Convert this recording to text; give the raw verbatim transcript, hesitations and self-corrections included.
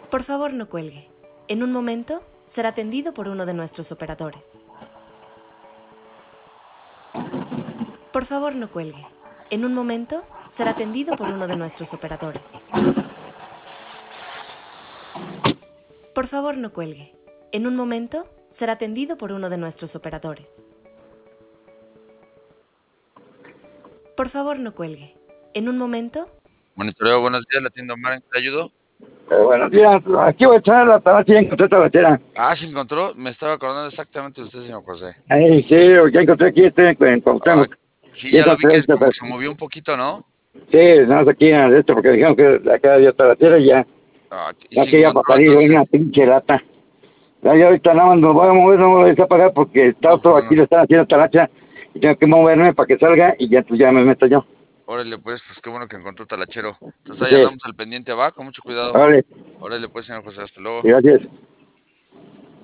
Por favor, no cuelgue. En un momento será atendido por uno de nuestros operadores. Por favor, no cuelgue. En un momento será atendido por uno de nuestros operadores. Por favor, no cuelgue. En un momento será atendido por uno de nuestros operadores. Por favor, no cuelgue. En un momento... Monitoreo, buenos días, la tienda Omar, ¿en qué te ayudo? Eh, buenos días, aquí voy a echar la talacha, ya encontré talachera. Ah, ¿se encontró? Me estaba acordando exactamente de usted, señor José. Ay, sí, ya encontré aquí este en Ah, Cuauhtémoc. sí, Y ya esa lo vi que tres, como pues, que se movió un poquito, ¿no? sí, nada más aquí en esto, porque dijeron que acá había talachera y ya, Ah, ¿y ya se que ya para encontró salir hay una entonces? pinche lata. Ya, ya ahorita nada más nos voy a mover, no me voy a pagar porque está No, todo no, aquí, no. le están haciendo talacha y tengo que moverme para que salga y ya, pues ya me meto yo. Órale, pues, pues qué bueno que encontró talachero. Entonces ahí Sí, andamos al pendiente, va, con mucho cuidado. vale, Órale, pues, señor José, hasta luego. gracias.